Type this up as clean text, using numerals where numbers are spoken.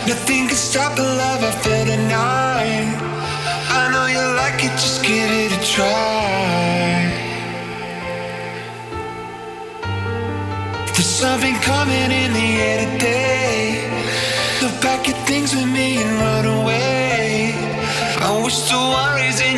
Nothing can stop the love I feel tonight. I know you like it, just give it a try. There's something coming in the air today. So pack your things with me and run away. I wish the worries